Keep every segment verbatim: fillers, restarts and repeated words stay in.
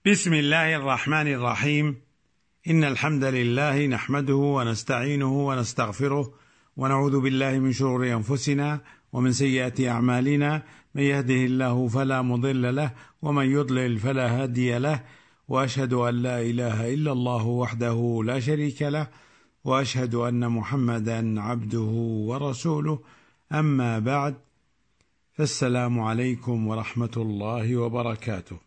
بسم الله الرحمن الرحيم. إن الحمد لله نحمده ونستعينه ونستغفره ونعوذ بالله من شرور أنفسنا ومن سيئات أعمالنا، من يهده الله فلا مضل له ومن يضلل فلا هادي له، وأشهد أن لا إله إلا الله وحده لا شريك له، وأشهد أن محمدا عبده ورسوله. أما بعد، فالسلام عليكم ورحمة الله وبركاته.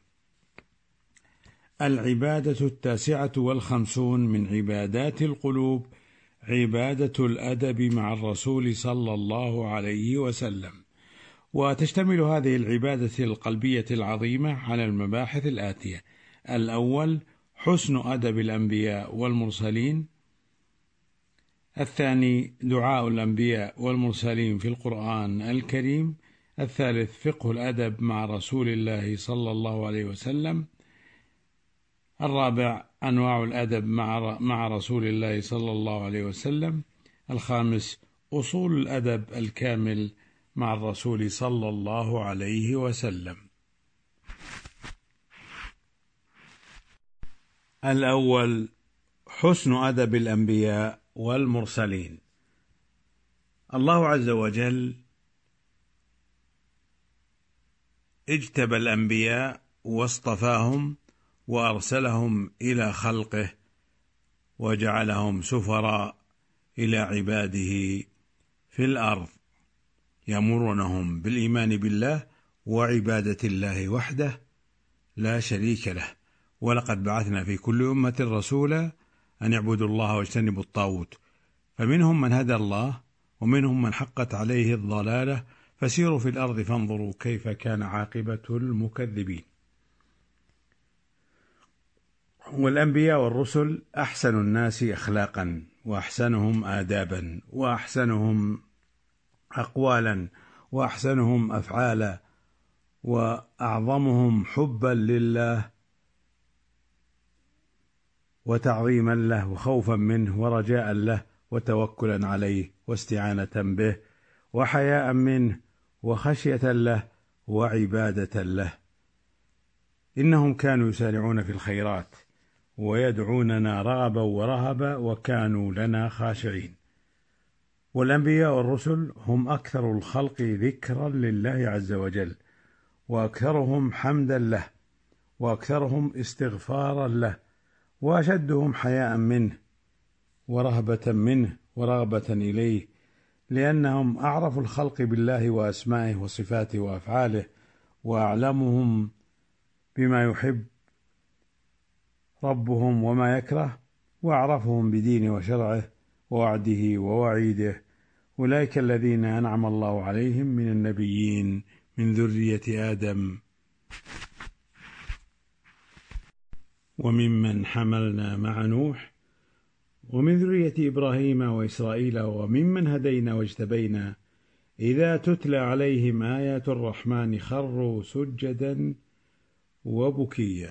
العبادة التاسعة والخمسون من عبادات القلوب عبادة الأدب مع الرسول صلى الله عليه وسلم، وتشتمل هذه العبادة القلبية العظيمة على المباحث الآتية: الأول حسن أدب الأنبياء والمرسلين، الثاني دعاء الأنبياء والمرسلين في القرآن الكريم، الثالث فقه الأدب مع رسول الله صلى الله عليه وسلم، الرابع أنواع الأدب مع مع رسول الله صلى الله عليه وسلم، الخامس أصول الأدب الكامل مع الرسول صلى الله عليه وسلم. الأول حسن أدب الأنبياء والمرسلين. الله عز وجل اجتبى الأنبياء واصطفاهم وأرسلهم إلى خلقه وجعلهم سفراء إلى عباده في الأرض، يأمرونهم بالإيمان بالله وعبادة الله وحده لا شريك له. ولقد بعثنا في كل أمة رسولا أن يعبدوا الله واجتنبوا الطاغوت، فمنهم من هدى الله ومنهم من حقت عليه الضلالة، فسيروا في الأرض فانظروا كيف كان عاقبة المكذبين. والأنبياء والرسل أحسن الناس أخلاقا وأحسنهم آدابا وأحسنهم أقوالا وأحسنهم أفعالا وأعظمهم حبا لله وتعظيما له وخوفا منه ورجاء له وتوكلا عليه واستعانة به وحياء منه وخشية له وعبادة له. إنهم كانوا يسارعون في الخيرات ويدعوننا رغبا ورهبا وكانوا لنا خاشعين. والأنبياء والرسل هم أكثر الخلق ذكرا لله عز وجل، وأكثرهم حمدا له، وأكثرهم استغفارا له، وأشدهم حياء منه ورهبة منه ورغبة إليه، لأنهم أعرف الخلق بالله وأسمائه وصفاته وأفعاله، وأعلمهم بما يحب ربهم وما يكره، وأعرفهم بدينه وشرعه ووعده ووعيده. أولئك الذين أنعم الله عليهم من النبيين من ذرية آدم وممن حملنا مع نوح ومن ذرية إبراهيم وإسرائيل وممن هدينا واجتبينا، إذا تتلى عليهم آيات الرحمن خروا سجدا وبكيا.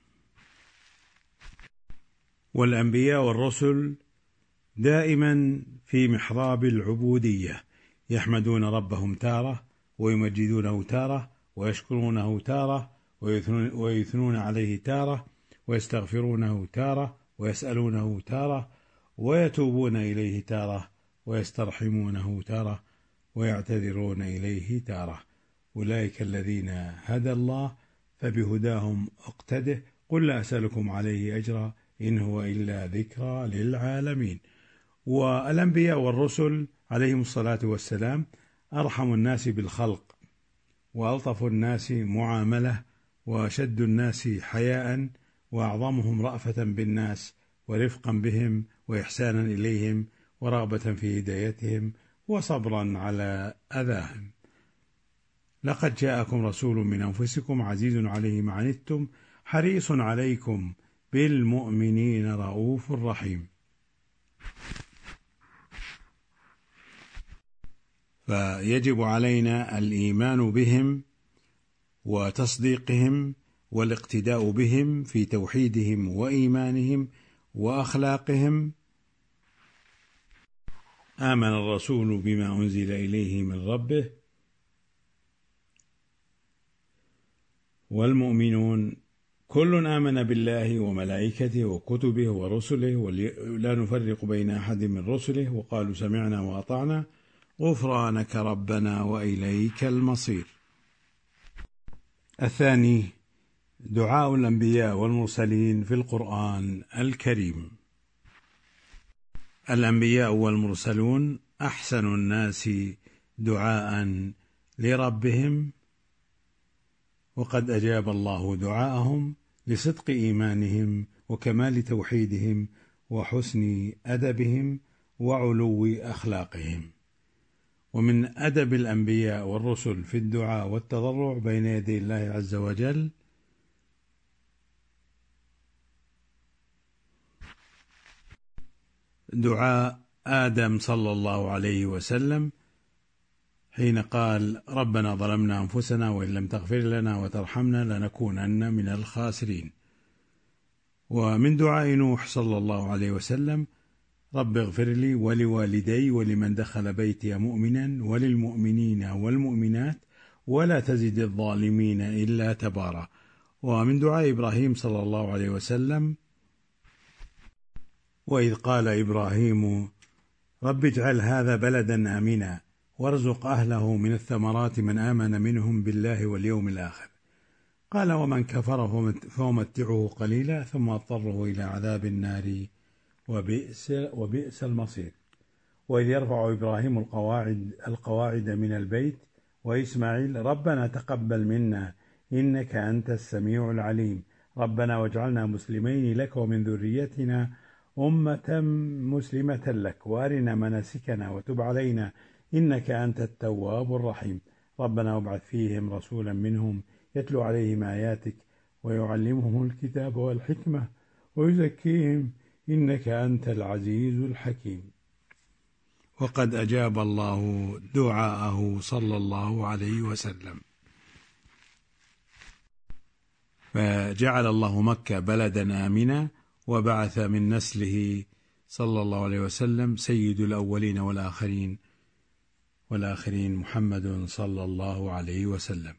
والأنبياء والرسل دائما في محراب العبودية، يحمدون ربهم تارة ويمجدونه تارة ويشكرونه تارة ويثنون عليه تارة ويستغفرونه تارة ويسألونه تارة ويتوبون إليه تارة ويسترحمونه تارة ويعتذرون إليه تارة. أولئك الذين هدى الله فبهداهم اقتده، قل لا أسألكم عليه أجرا إن هو إلا ذكرى للعالمين. والأنبياء والرسل عليهم الصلاة والسلام أرحم الناس بالخلق وألطف الناس معاملة وأشد الناس حياء وأعظمهم رأفة بالناس ورفقا بهم وإحسانا إليهم ورغبة في هدايتهم وصبرا على أذاهم. لقد جاءكم رسول من أنفسكم عزيز عليه ما عنتم حريص عليكم بالمؤمنين رؤوف رحيم. فيجب علينا الإيمان بهم وتصديقهم والاقتداء بهم في توحيدهم وإيمانهم وأخلاقهم. آمن الرسول بما أنزل إليه من ربه والمؤمنون كل آمن بالله وملائكته وكتبه ورسله ولا نفرق بين أحد من رسله وقالوا سمعنا وأطعنا غفرانك ربنا وإليك المصير. الثاني دعاء الأنبياء والمرسلين في القرآن الكريم. الأنبياء والمرسلون أحسن الناس دعاء لربهم، وقد أجاب الله دعاءهم لصدق إيمانهم وكمال توحيدهم وحسن أدبهم وعلو أخلاقهم. ومن أدب الأنبياء والرسل في الدعاء والتضرع بين يدي الله عز وجل دعاء آدم صلى الله عليه وسلم حين قال ربنا ظلمنا أنفسنا وإن لم تغفر لنا وترحمنا لنكونن من الخاسرين. ومن دعاء نوح صلى الله عليه وسلم رب اغفر لي ولوالدي ولمن دخل بيتي مؤمنا وللمؤمنين والمؤمنات ولا تزد الظالمين إلا تبارا. ومن دعاء إبراهيم صلى الله عليه وسلم وإذ قال إبراهيم رب اجعل هذا بلدا آمنا وارزق أهله من الثمرات من آمن منهم بالله واليوم الآخر قال ومن كفر فمتعه قليلا ثم اضطره إلى عذاب النار وبئس, وبئس المصير. وإذ يرفع إبراهيم القواعد, القواعد من البيت وإسماعيل ربنا تقبل منا إنك أنت السميع العليم ربنا واجعلنا مسلمين لك ومن ذريتنا أمة مسلمة لك وأرنا مناسكنا وتب علينا إنك أنت التواب الرحيم ربنا وابعث فيهم رسولا منهم يتلو عليهم آياتك ويعلمهم الكتاب والحكمة ويزكيهم إنك أنت العزيز الحكيم. وقد أجاب الله دعاءه صلى الله عليه وسلم، فجعل الله مكة بلدا آمنا وبعث من نسله صلى الله عليه وسلم سيد الأولين والآخرين والآخرين محمد صلى الله عليه وسلم.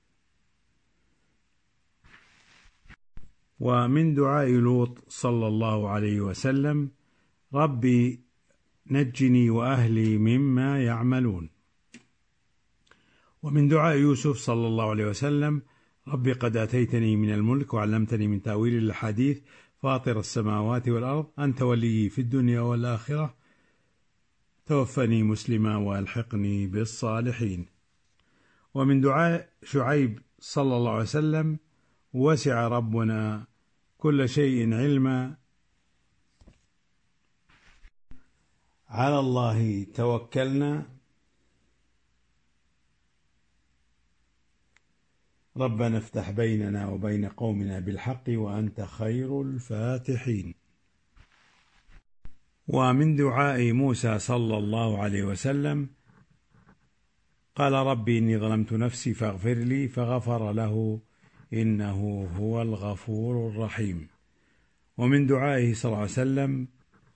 ومن دعاء لوط صلى الله عليه وسلم ربي نجني وأهلي مما يعملون. ومن دعاء يوسف صلى الله عليه وسلم ربي قد أتيتني من الملك وعلمتني من تأويل الحديث فاطر السماوات والأرض أنت ولي في الدنيا والآخرة توفني مسلما وألحقني بالصالحين. ومن دعاء شعيب صلى الله عليه وسلم وسع ربنا كل شيء علما على الله توكلنا ربنا افتح بيننا وبين قومنا بالحق وأنت خير الفاتحين. ومن دعاء موسى صلى الله عليه وسلم قال ربي إني ظلمت نفسي فاغفر لي فغفر له إنه هو الغفور الرحيم. ومن دعائه صلى الله عليه وسلم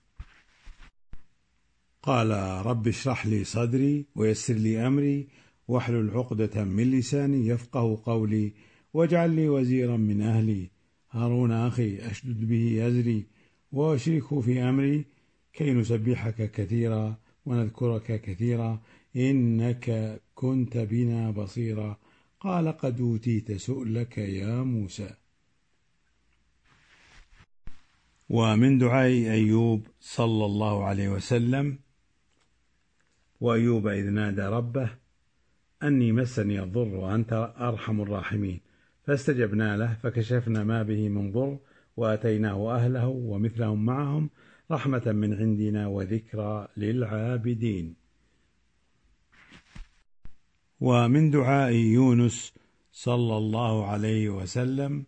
قال رب اشرح لي صدري ويسر لي أمري واحلل عقدة من لساني يفقه قولي واجعل لي وزيرا من أهلي هارون أخي أشدد به أزري وأشركه في أمري كي نسبحك كثيرا ونذكرك كثيرا إنك كنت بنا بصيرا قال قد أوتيت سؤلك يا موسى. ومن دعاء أيوب صلى الله عليه وسلم وأيوب إذ نادى ربه أني مسني الضر وأنت أرحم الراحمين فاستجبنا له فكشفنا ما به من ضر وأتيناه أهله ومثلهم معهم رحمة من عندنا وذكرى للعابدين. ومن دعاء يونس صلى الله عليه وسلم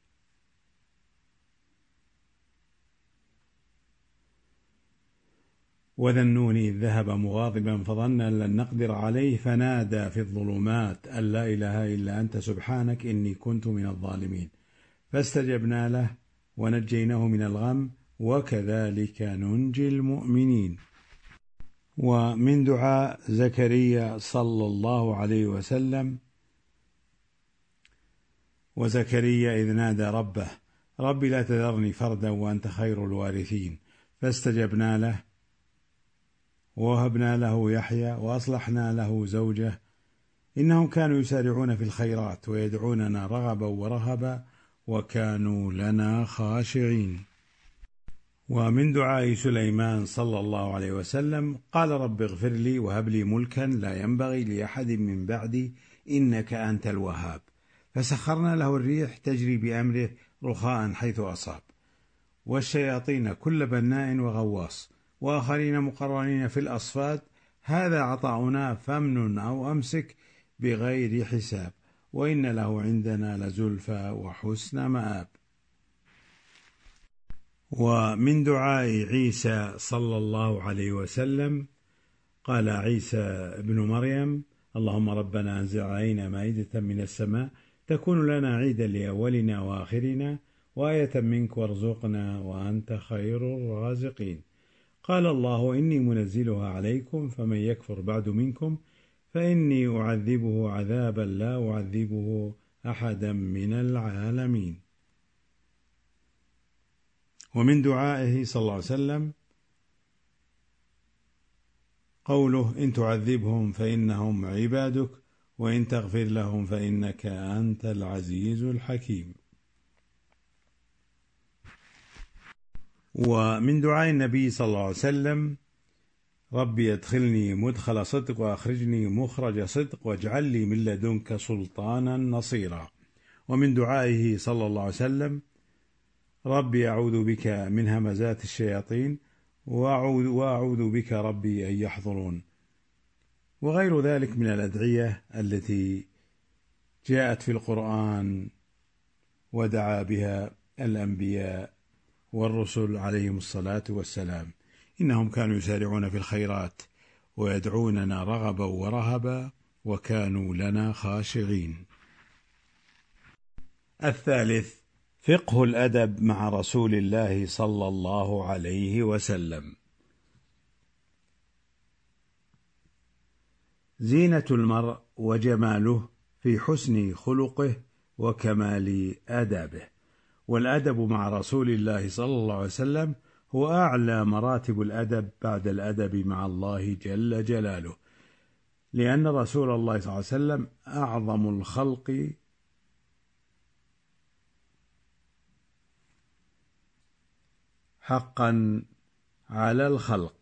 وذا النون إذ ذهب مغاضبا فظن أن لن نقدر عليه فنادى في الظلمات أن لا إله إلا أنت سبحانك إني كنت من الظالمين فاستجبنا له ونجيناه من الغم وكذلك ننجي المؤمنين. ومن دعاء زكريا صلى الله عليه وسلم وزكريا إذ نادى ربه رب لا تذرني فردا وأنت خير الوارثين فاستجبنا له ووهبنا له يحيى وأصلحنا له زوجه إنهم كانوا يسارعون في الخيرات ويدعوننا رغبا ورهبا وكانوا لنا خاشعين. ومن دعاء سليمان صلى الله عليه وسلم قال رب اغفر لي وهب لي ملكا لا ينبغي لأحد من بعدي إنك أنت الوهاب، فسخرنا له الريح تجري بأمره رخاء حيث أصاب، والشياطين كل بناء وغواص، وآخرين مقرنين في الأصفاد، هذا عطاؤنا فامنن أو أمسك بغير حساب، وإن له عندنا لزلفى وحسن مآب. ومن دعاء عيسى صلى الله عليه وسلم قال عيسى ابن مريم اللهم ربنا أنزل علينا مائدة من السماء تكون لنا عيدا لأولنا وآخرنا وآية منك وارزقنا وأنت خير الرازقين. قال الله إني منزلها عليكم فمن يكفر بعد منكم فإني أعذبه عذابا لا أعذبه أحدا من العالمين. ومن دعائه صلى الله عليه وسلم قوله إن تعذبهم فإنهم عبادك وإن تغفر لهم فإنك أنت العزيز الحكيم. ومن دعاء النبي صلى الله عليه وسلم ربي ادخلني مدخل صدق وأخرجني مخرج صدق واجعل لي من لدنك سلطانا نصيرا. ومن دعائه صلى الله عليه وسلم ربي أعوذ بك من همزات الشياطين وأعوذ, وأعوذ بك ربي أن يحضرون، وغير ذلك من الأدعية التي جاءت في القرآن ودعا بها الأنبياء والرسل عليهم الصلاة والسلام، إنهم كانوا يسارعون في الخيرات ويدعوننا رغبا ورهبا وكانوا لنا خاشعين. الثالث فقه الأدب مع رسول الله صلى الله عليه وسلم. زينة المرء وجماله في حسن خلقه وكمال آدابه، والأدب مع رسول الله صلى الله عليه وسلم هو أعلى مراتب الأدب بعد الأدب مع الله جل جلاله، لأن رسول الله صلى الله عليه وسلم أعظم الخلق حقا على الخلق.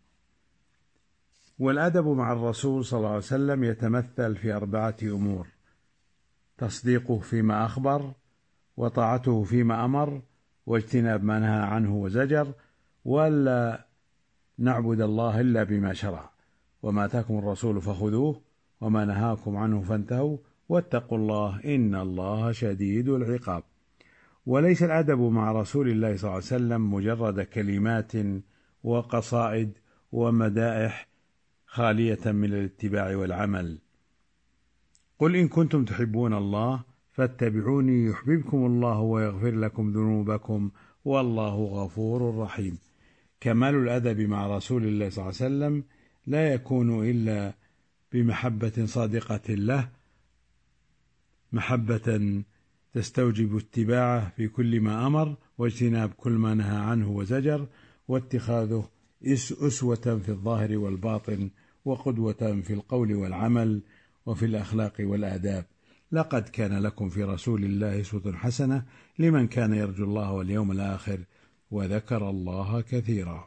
والأدب مع الرسول صلى الله عليه وسلم يتمثل في أربعة أمور: تصديقه فيما أخبر، وطاعته فيما أمر، واجتناب ما نهى عنه وزجر، ولا نعبد الله إلا بما شرع، وما آتاكم الرسول فخذوه وما نهاكم عنه فانتهوا واتقوا الله إن الله شديد العقاب. وليس الأدب مع رسول الله صلى الله عليه وسلم مجرد كلمات وقصائد ومدائح خالية من الاتباع والعمل. قل إن كنتم تحبون الله فاتبعوني يحببكم الله ويغفر لكم ذنوبكم والله غفور رحيم. كمال الأدب مع رسول الله صلى الله عليه وسلم لا يكون إلا بمحبة صادقة له، محبة تستوجب اتباعه في كل ما أمر، واجتناب كل ما نهى عنه وزجر، واتخاذه أسوة في الظاهر والباطن، وقدوة في القول والعمل، وفي الأخلاق والآداب. لقد كان لكم في رسول الله أسوة حسنة لمن كان يرجو الله واليوم الآخر وذكر الله كثيرا.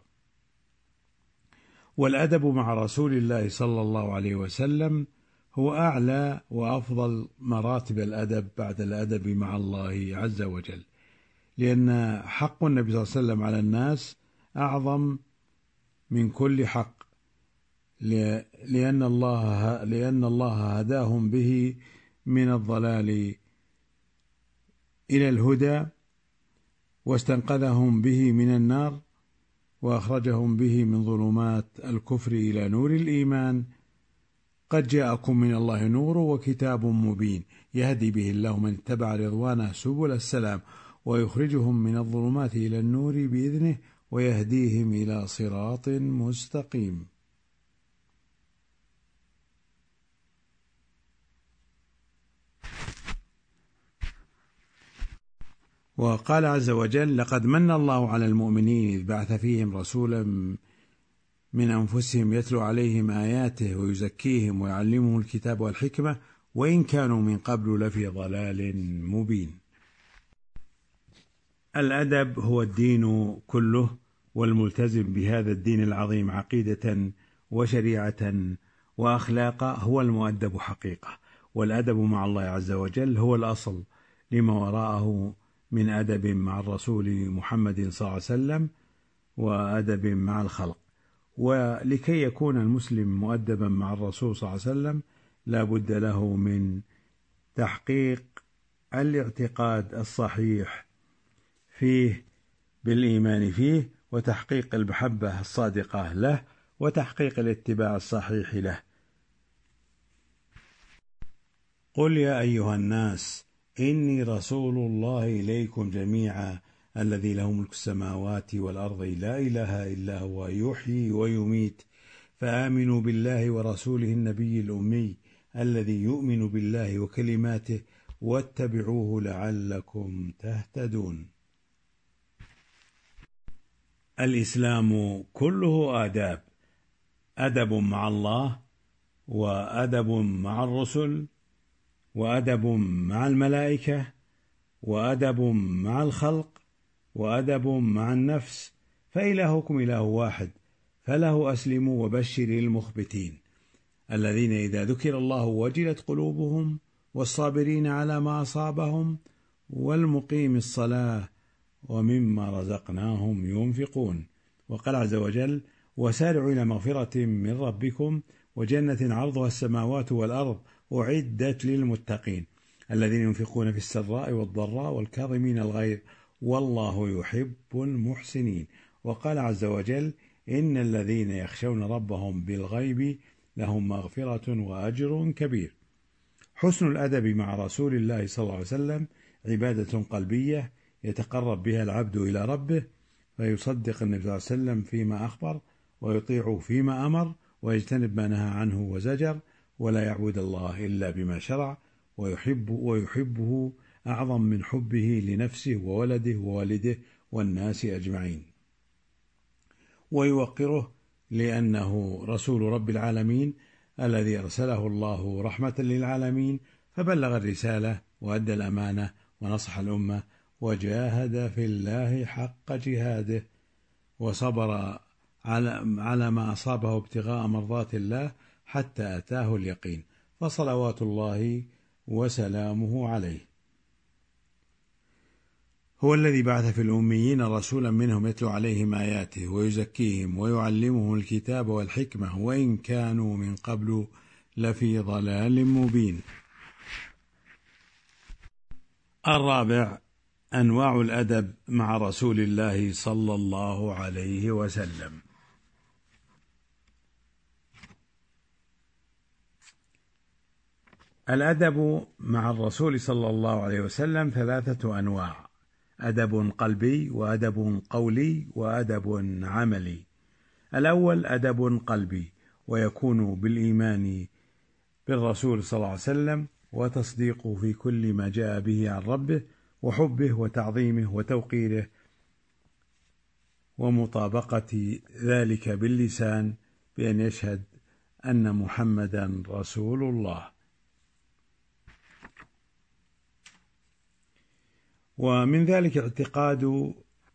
والأدب مع رسول الله صلى الله عليه وسلم هو أعلى وأفضل مراتب الأدب بعد الأدب مع الله عز وجل، لأن حق النبي صلى الله عليه وسلم على الناس أعظم من كل حق، لأن الله لأن الله هداهم به من الضلال إلى الهدى، واستنقذهم به من النار، وأخرجهم به من ظلمات الكفر إلى نور الإيمان. قد جاءكم من الله نور وكتاب مبين يهدي به الله من اتبع رضوانه سبل السلام ويخرجهم من الظلمات إلى النور بإذنه ويهديهم إلى صراط مستقيم. وقال عز وجل: لقد من الله على المؤمنين إذ بعث فيهم رسولا من أنفسهم يتلو عليهم آياته ويزكيهم ويعلمهم الكتاب والحكمة وإن كانوا من قبل لفي ضلال مبين. الأدب هو الدين كله، والملتزم بهذا الدين العظيم عقيدة وشريعة وأخلاقا هو المؤدب حقيقة. والأدب مع الله عز وجل هو الأصل لما وراءه من أدب مع الرسول محمد صلى الله عليه وسلم وأدب مع الخلق. ولكي يكون المسلم مؤدبا مع الرسول صلى الله عليه وسلم لا بد له من تحقيق الاعتقاد الصحيح فيه بالإيمان فيه، وتحقيق المحبة الصادقة له، وتحقيق الاتباع الصحيح له. قل يا أيها الناس إني رسول الله إليكم جميعا الذي له ملك السماوات والأرض لا إله إلا هو يحيي ويميت فآمنوا بالله ورسوله النبي الأمي الذي يؤمن بالله وكلماته واتبعوه لعلكم تهتدون. الإسلام كله آداب، أدب مع الله، وأدب مع الرسل، وأدب مع الملائكة، وأدب مع الخلق، وأدب مع النفس، فإلهكم إله واحد فله أسلموا وبشر المخبتين الذين إذا ذكر الله وجلت قلوبهم والصابرين على ما أصابهم والمقيم الصلاة ومما رزقناهم ينفقون. وقال عز وجل: وسارعوا إلى مغفرة من ربكم وجنة عرضها السماوات والأرض أعدت للمتقين الذين ينفقون في السراء والضراء والكاظمين الغيظ والله يحب المحسنين. وقال عز وجل: إن الذين يخشون ربهم بالغيب لهم مغفرة وأجر كبير. حسن الأدب مع رسول الله صلى الله عليه وسلم عبادة قلبية يتقرب بها العبد إلى ربه، فيصدق النبي صلى الله عليه وسلم فيما أخبر ويطيع فيما أمر ويجتنب ما نهى عنه وزجر، ولا يعبد الله إلا بما شرع، ويحب ويحبه أعظم من حبه لنفسه وولده ووالده والناس أجمعين، ويوقره لأنه رسول رب العالمين الذي أرسله الله رحمة للعالمين، فبلغ الرسالة وأدى الأمانة ونصح الأمة وجاهد في الله حق جهاده وصبر على ما أصابه ابتغاء مرضات الله حتى أتاه اليقين، فصلوات الله وسلامه عليه. هو الذي بعث في الأميين رسولا منهم يتلو عليهم آياته ويزكيهم ويعلمهم الكتاب والحكمة وإن كانوا من قبل لفي ضلال مبين. الرابع: أنواع الأدب مع رسول الله صلى الله عليه وسلم. الأدب مع الرسول صلى الله عليه وسلم ثلاثة أنواع: أدب قلبي، وأدب قولي، وأدب عملي. الأول أدب قلبي، ويكون بالإيمان بالرسول صلى الله عليه وسلم وتصديقه في كل ما جاء به عن ربه وحبه وتعظيمه وتوقيره، ومطابقة ذلك باللسان بأن يشهد أن محمدا رسول الله. ومن ذلك اعتقاد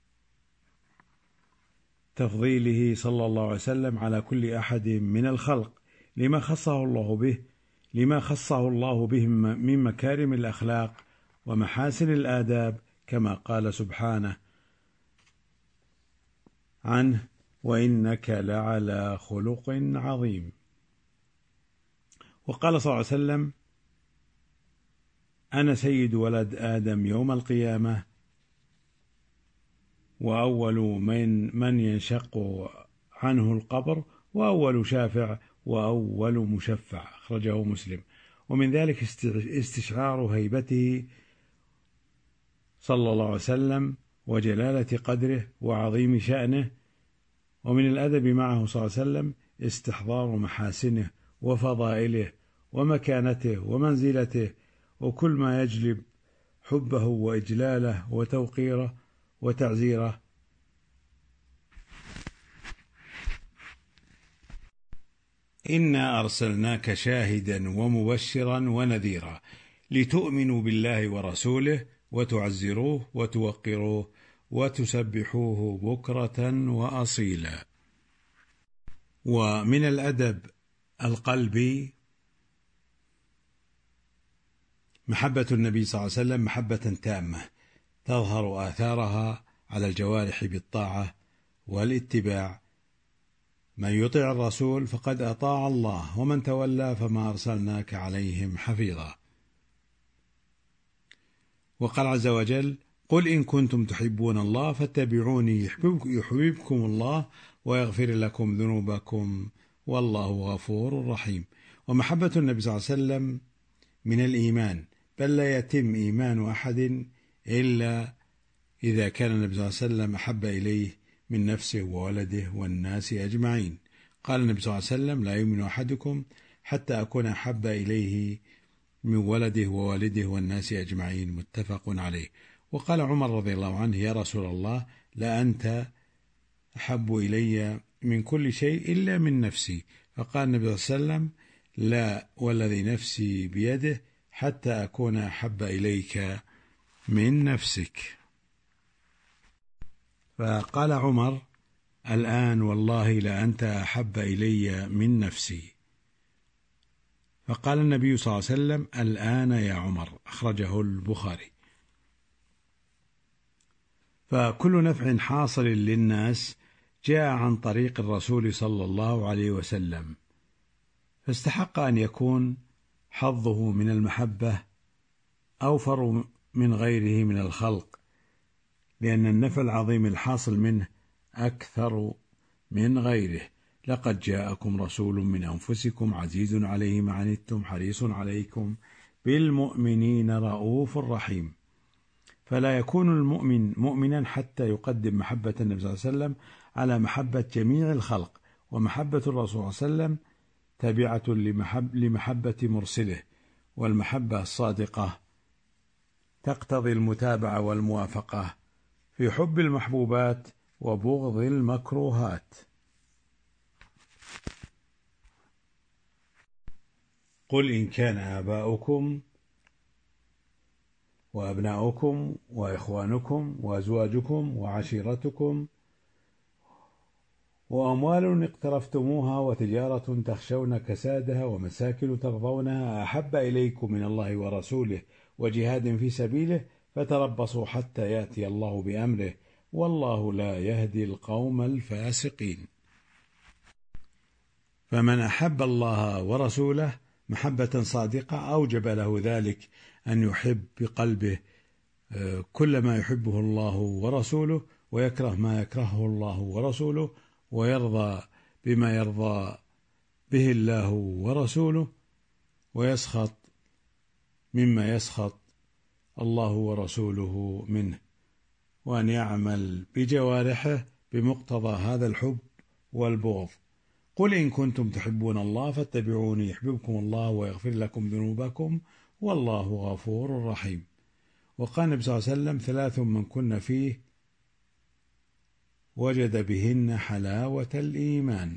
تفضيله صلى الله عليه وسلم على كل أحد من الخلق لما خصه الله به لما خصه الله به من مكارم الأخلاق ومحاسن الآداب، كما قال سبحانه عنه: وإنك لعلى خلق عظيم. وقال صلى الله عليه وسلم: أنا سيد ولد آدم يوم القيامة وأول من من ينشق عنه القبر وأول شافع وأول مشفع، أخرجه مسلم. ومن ذلك استشعار هيبته صلى الله عليه وسلم وجلالة قدره وعظيم شأنه. ومن الأدب معه صلى الله عليه وسلم استحضار محاسنه وفضائله ومكانته ومنزلته، وكل ما يجلب حبه وإجلاله وتوقيره وتعزيره. إنا أرسلناك شاهدا ومبشرا ونذيرا لتؤمنوا بالله ورسوله وتعزروه وتوقروه وتسبحوه بكرة وأصيلا. ومن الأدب القلبي محبة النبي صلى الله عليه وسلم محبة تامة تظهر آثارها على الجوارح بالطاعة والاتباع. من يطع الرسول فقد أطاع الله ومن تولى فما أرسلناك عليهم حفيظا. وقال عز وجل: قل إن كنتم تحبون الله فاتبعوني يحببكم الله ويغفر لكم ذنوبكم والله غفور رحيم. ومحبة النبي صلى الله عليه وسلم من الإيمان، بل لا يتم إيمان أحد إلا إذا كان النبي صلى الله عليه وسلم أحب إليه من نفسه وولده والناس أجمعين. قال النبي صلى الله عليه وسلم: لا يؤمن أحدكم حتى أكون أحب إليه من ولده ووالده والناس أجمعين، متفق عليه. وقال عمر رضي الله عنه: يا رسول الله، لا أنت أحب إلي من كل شيء إلا من نفسي. فقال النبي صلى الله عليه وسلم: لا والذي نفسي بيده حتى أكون أحب إليك من نفسك. فقال عمر: الآن والله لا أنت أحب إلي من نفسي. فقال النبي صلى الله عليه وسلم: الآن يا عمر. أخرجه البخاري. فكل نفع حاصل للناس جاء عن طريق الرسول صلى الله عليه وسلم، فاستحق أن يكون حظه من المحبة أوفر من غيره من الخلق، لأن النفع العظيم الحاصل منه أكثر من غيره. لقد جاءكم رسول من أنفسكم عزيز عليه ما عنتم حريص عليكم بالمؤمنين رؤوف رحيم. فلا يكون المؤمن مؤمنا حتى يقدم محبة النبي صلى الله عليه وسلم على محبة جميع الخلق. ومحبة الرسول صلى الله عليه وسلم تابعة لمحب لمحبة مرسله، والمحبة الصادقة تقتضي المتابعة والموافقة في حب المحبوبات وبغض المكروهات. قل إن كان آباؤكم وأبناؤكم وإخوانكم وأزواجكم وعشيرتكم وأموال اقترفتموها وتجارة تخشون كسادها ومساكن ترضونها أحب إليكم من الله ورسوله وجهاد في سبيله فتربصوا حتى يأتي الله بأمره والله لا يهدي القوم الفاسقين. فمن أحب الله ورسوله محبة صادقة أوجب له ذلك أن يحب بقلبه كل ما يحبه الله ورسوله، ويكره ما يكرهه الله ورسوله، ويرضى بما يرضى به الله ورسوله، ويسخط مما يسخط الله ورسوله منه، وأن يعمل بجوارحه بمقتضى هذا الحب والبغض. قل إن كنتم تحبون الله فاتبعوني يحببكم الله ويغفر لكم ذنوبكم والله غفور رحيم. وقال النبي صلى الله عليه وسلم: ثلاث من كن فيه وجد بهن حلاوة الإيمان.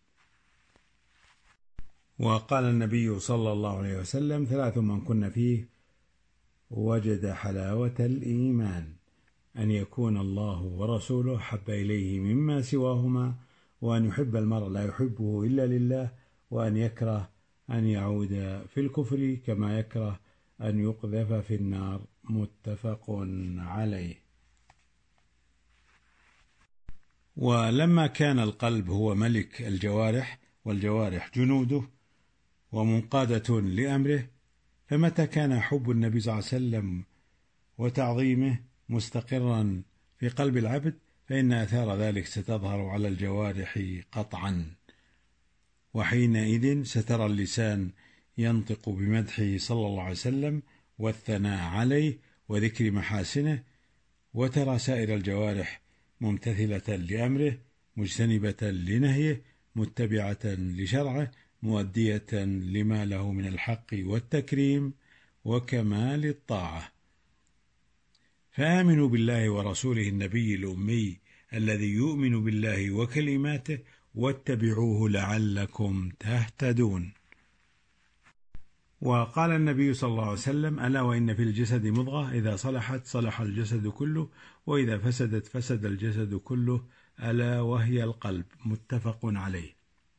وقال النبي صلى الله عليه وسلم: ثلاث من كن فيه وجد حلاوة الإيمان، أن يكون الله ورسوله حب إليه مما سواهما، وأن يحب المرء لا يحبه إلا لله، وأن يكره أن يعود في الكفر كما يكره أن يقذف في النار، متفق عليه. ولما كان القلب هو ملك الجوارح والجوارح جنوده ومنقادة لأمره، فمتى كان حب النبي صلى الله عليه وسلم وتعظيمه مستقرا في قلب العبد فإن آثار ذلك ستظهر على الجوارح قطعا، وحينئذ سترى اللسان ينطق بمدحه صلى الله عليه وسلم والثناء عليه وذكر محاسنه، وترى سائر الجوارح ممتثلة لأمره مجتنبة لنهيه متبعة لشرعه مؤدية لما له من الحق والتكريم وكمال الطاعة. فآمنوا بالله ورسوله النبي الأمي الذي يؤمن بالله وكلماته واتبعوه لعلكم تهتدون. وقال النبي صلى الله عليه وسلم: ألا وإن في الجسد مضغة إذا صلحت صلح الجسد كله وإذا فسدت فسد الجسد كله ألا وهي القلب. متفق عليه.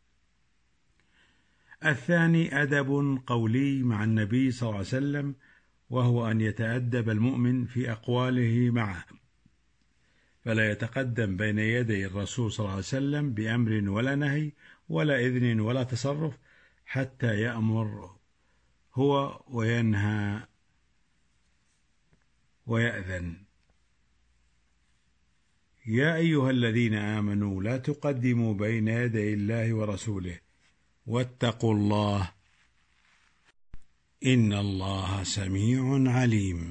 الثاني أدب قولي مع النبي صلى الله عليه وسلم، وهو أن يتأدب المؤمن في أقواله معه، فلا يتقدم بين يدي الرسول صلى الله عليه وسلم بأمر ولا نهي ولا إذن ولا تصرف حتى يأمر هو وينهى ويأذن. يا أيها الذين آمنوا لا تقدموا بين يدي الله ورسوله واتقوا الله إن الله سميع عليم.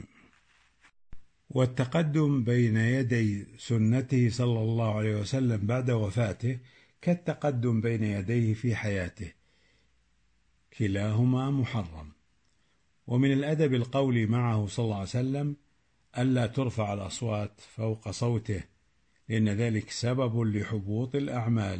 والتقدم بين يدي سنته صلى الله عليه وسلم بعد وفاته كالتقدم بين يديه في حياته، كلاهما محرم. ومن الأدب القولي معه صلى الله عليه وسلم ألا ترفع الأصوات فوق صوته، لأن ذلك سبب لحبوط الأعمال.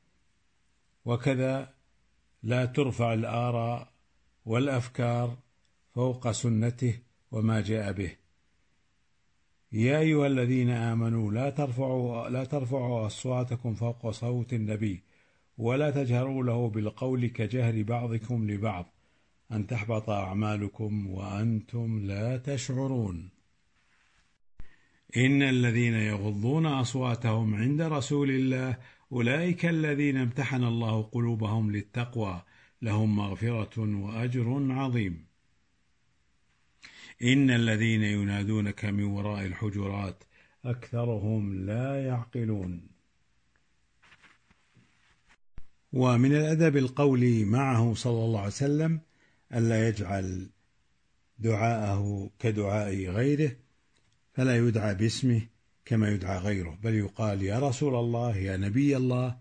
وكذا لا ترفع الآراء والأفكار فوق سنته وما جاء به. يا أيها الذين آمنوا لا ترفعوا لا ترفعوا أصواتكم فوق صوت النبي ولا تجهروا له بالقول كجهر بعضكم لبعض أن تحبط أعمالكم وأنتم لا تشعرون. إن الذين يغضون أصواتهم عند رسول الله أولئك الذين امتحن الله قلوبهم للتقوى لهم مغفرة وأجر عظيم. إن الذين ينادونك من وراء الحجرات أكثرهم لا يعقلون. ومن الأدب القولي معه صلى الله عليه وسلم ألا يجعل دعاءه كدعاء غيره، فلا يدعى باسمه كما يدعى غيره، بل يقال يا رسول الله يا نبي الله.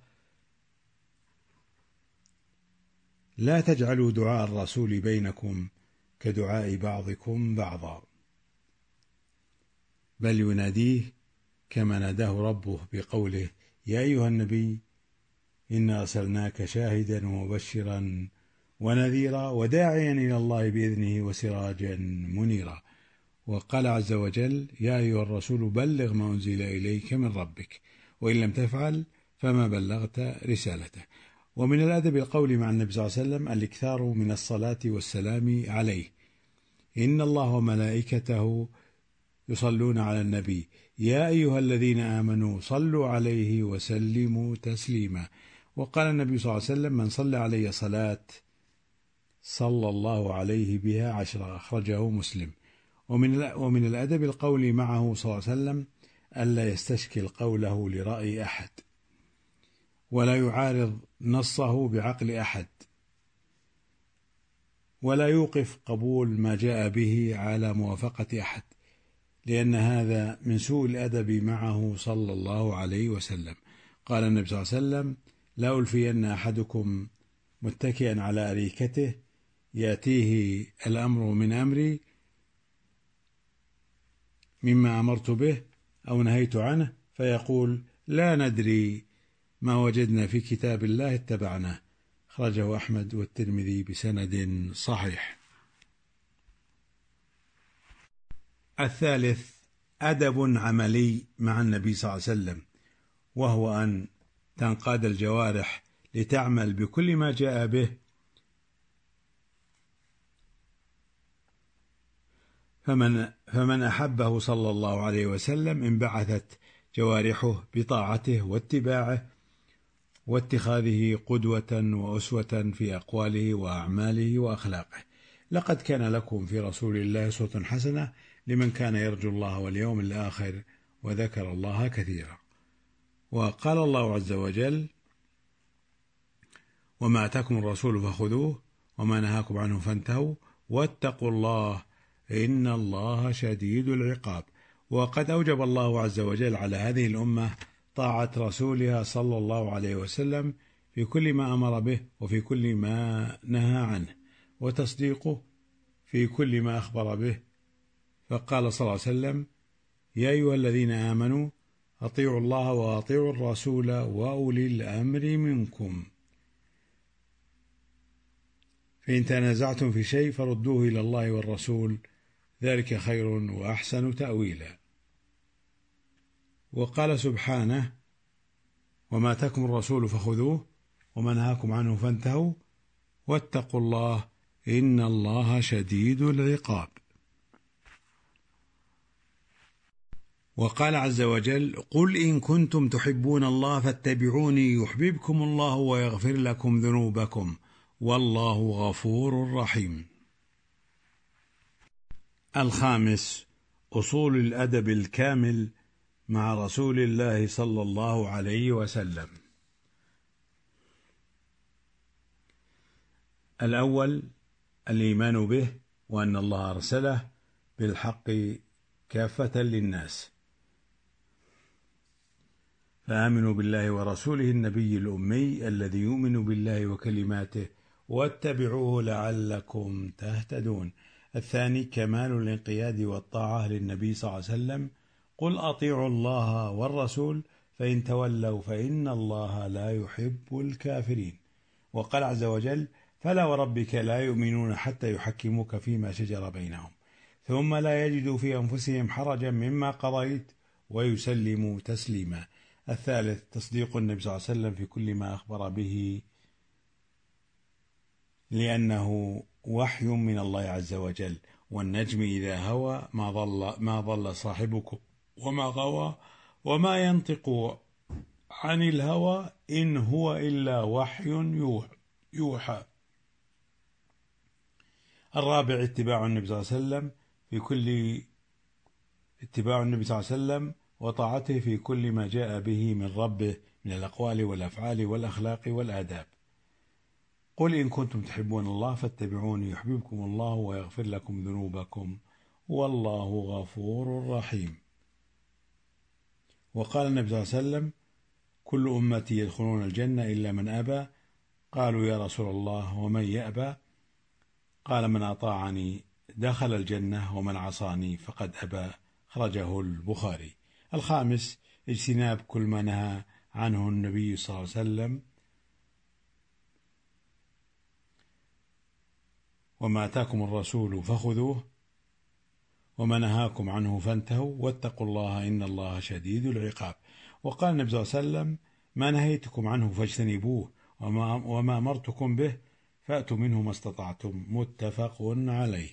لا تجعلوا دعاء الرسول بينكم كدعاء بعضكم بعضا، بل يناديه كما ناداه ربه بقوله يا أيها النبي إنا أرسلناك شاهدا ومبشرا ونذيرا وداعيا إلى الله بإذنه وسراجا منيرا. وقال عز وجل يا أيها الرسول بلغ ما أنزل إليك من ربك وإن لم تفعل فما بلغت رسالته. ومن الأدب القول مع النبي صلى الله عليه وسلم الإكثار من الصلاة والسلام عليه. إن الله وملائكته يصلون على النبي يا أيها الذين آمنوا صلوا عليه وسلموا تسليما. وقال النبي صلى الله عليه وسلم من صلى علي صلاة صلى الله عليه بها عشرة، أخرجه مسلم. ومن ومن الأدب القول معه صلى الله عليه وسلم ألا يستشكل قوله لرأي أحد، ولا يعارض نصه بعقل أحد، ولا يوقف قبول ما جاء به على موافقة أحد، لأن هذا من سوء الأدب معه صلى الله عليه وسلم. قال النبي صلى الله عليه وسلم لا ألفين أحدكم متكئا على أريكته يأتيه الأمر من أمري مما أمرت به أو نهيت عنه فيقول لا ندري ما وجدنا في كتاب الله اتبعناه، أخرجه أحمد والترمذي بسند صحيح. الثالث أدب عملي مع النبي صلى الله عليه وسلم، وهو أن تنقاد الجوارح لتعمل بكل ما جاء به، فمن, فمن أحبه صلى الله عليه وسلم انبعثت جوارحه بطاعته واتباعه واتخاذه قدوة وأسوة في أقواله وأعماله وأخلاقه. لقد كان لكم في رسول الله أسوة حسنة لمن كان يرجو الله واليوم الآخر وذكر الله كثيرا. وقال الله عز وجل وما أتاكم الرسول فخذوه وما نهاكم عنه فانتهوا واتقوا الله إن الله شديد العقاب. وقد أوجب الله عز وجل على هذه الأمة طاعة رسولها صلى الله عليه وسلم في كل ما أمر به وفي كل ما نهى عنه، وتصديقه في كل ما أخبر به. فقال صلى الله عليه وسلم يا أيها الذين آمنوا أطيعوا الله وأطيعوا الرسول وأولي الأمر منكم فإن تنازعتم في شيء فردوه إلى الله والرسول ذلك خير وأحسن تأويلا. وقال سبحانه: وما آتاكم الرسول فخذوه وما نهاكم عنه فانتهوا واتقوا الله إن الله شديد العقاب. وقال عز وجل: قل إن كنتم تحبون الله فاتبعوني يحببكم الله ويغفر لكم ذنوبكم والله غفور رحيم. الخامس: أصول الأدب الكامل مع رسول الله صلى الله عليه وسلم. الأول: الإيمان به وأن الله أرسله بالحق كافة للناس، فآمنوا بالله ورسوله النبي الأمي الذي يؤمن بالله وكلماته واتبعوه لعلكم تهتدون. الثاني: كمال الانقياد والطاعة للنبي صلى الله عليه وسلم. قل أطيعوا الله والرسول فإن تولوا فإن الله لا يحب الكافرين. وقال عز وجل: فلا وربك لا يؤمنون حتى يحكموك فيما شجر بينهم ثم لا يجدوا في أنفسهم حرجا مما قضيت ويسلموا تسليما. الثالث: تصديق النبي صلى الله عليه وسلم في كل ما أخبر به لأنه وحي من الله عز وجل. والنجم إذا هوى ما ضل ما ضل صاحبكم وما غوى وما ينطق عن الهوى إن هو إلا وحي يوحى. الرابع: اتباع النبي صلى الله عليه وسلم في كل اتباع النبي صلى الله عليه وسلم وطاعته في كل ما جاء به من ربه من الأقوال والأفعال والأخلاق والآداب. قل إن كنتم تحبون الله فاتبعوني يحببكم الله ويغفر لكم ذنوبكم والله غفور رحيم. وقال النبي صلى الله عليه وسلم: كل أمتي يدخلون الجنة إلا من أبى. قالوا: يا رسول الله ومن يأبى؟ قال: من أطاعني دخل الجنة ومن عصاني فقد أبى. خرجه البخاري. الخامس: اجتناب كل ما نهى عنه النبي صلى الله عليه وسلم. وما آتاكم الرسول فخذوه وما نهاكم عنه فانتهوا واتقوا الله إن الله شديد العقاب. وقال النبي صلى الله عليه وسلم: ما نهيتكم عنه فاجتنبوه وما, وما أمرتكم به فأتوا منه ما استطعتم. متفق عليه.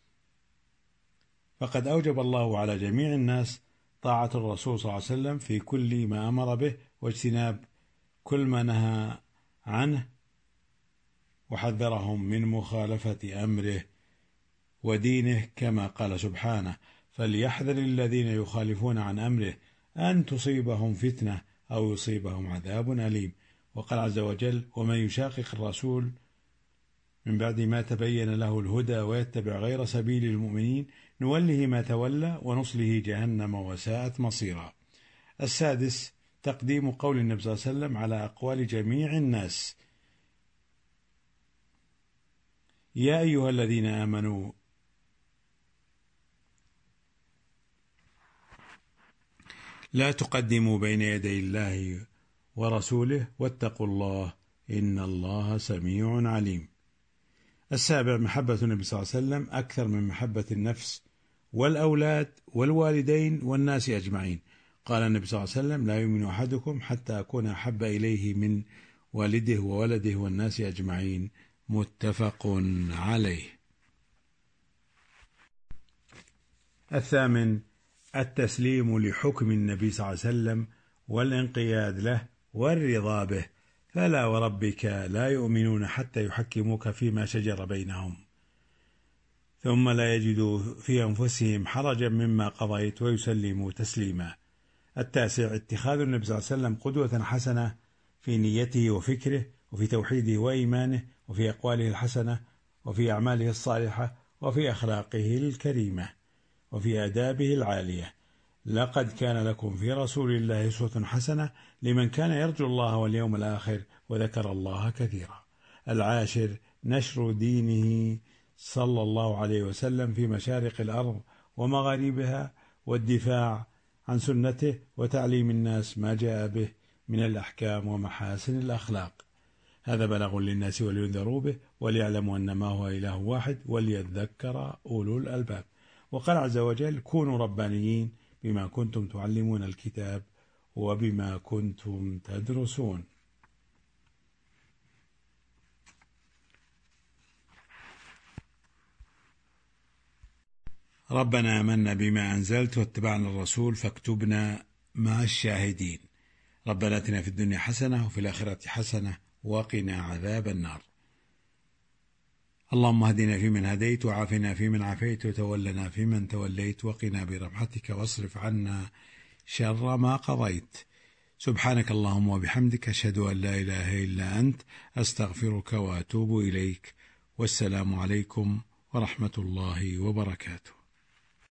فقد أوجب الله على جميع الناس طاعة الرسول صلى الله عليه وسلم في كل ما أمر به واجتناب كل ما نهى عنه وحذرهم من مخالفة أمره ودينه كما قال سبحانه: فليحذر الذين يخالفون عن أمره أن تصيبهم فتنة أو يصيبهم عذاب أليم. وقال عز وجل: ومن يشاقق الرسول من بعد ما تبين له الهدى ويتبع غير سبيل المؤمنين نوله ما تولى ونصله جهنم وساءت مصيرا. السادس: تقديم قول النبي صلى الله عليه وسلم على أقوال جميع الناس. يا أيها الذين آمنوا لا تقدموا بين يدي الله ورسوله واتقوا الله إن الله سميع عليم. السابع: محبة النبي صلى الله عليه وسلم أكثر من محبة النفس والأولاد والوالدين والناس أجمعين. قال النبي صلى الله عليه وسلم: لا يؤمن أحدكم حتى أكون أحب إليه من والده وولده والناس أجمعين. متفق عليه. الثامن: التسليم لحكم النبي صلى الله عليه وسلم والانقياد له والرضا به. فلا وربك لا يؤمنون حتى يحكموك فيما شجر بينهم ثم لا يجدوا في أنفسهم حرجا مما قضيت ويسلموا تسليما. التاسع: اتخاذ النبي صلى الله عليه وسلم قدوة حسنة في نيته وفكره وفي توحيده وإيمانه وفي أقواله الحسنة وفي أعماله الصالحة وفي أخلاقه الكريمة وفي آدابه العالية. لقد كان لكم في رسول الله أسوة حسنة لمن كان يرجو الله واليوم الآخر وذكر الله كثيرا. العاشر: نشر دينه صلى الله عليه وسلم في مشارق الأرض ومغاربها والدفاع عن سنته وتعليم الناس ما جاء به من الأحكام ومحاسن الأخلاق. هذا بلاغ للناس ولينذروا به وليعلموا أن ما هو إله واحد وليذكر أولو الألباب. وقال عز وجل: كونوا ربانيين بما كنتم تعلمون الكتاب وبما كنتم تدرسون. ربنا آمنا بما أنزلت واتبعنا الرسول فاكتبنا مع الشاهدين. ربنا آتنا في الدنيا حسنة وفي الآخرة حسنة وقنا عذاب النار. اللهم اهدنا فيمن هديت وعافنا فيمن عافيت وتولنا فيمن توليت وقنا برحمتك واصرف عنا شر ما قضيت. سبحانك اللهم وبحمدك أشهد أن لا إله إلا أنت أستغفرك وأتوب إليك. والسلام عليكم ورحمة الله وبركاته.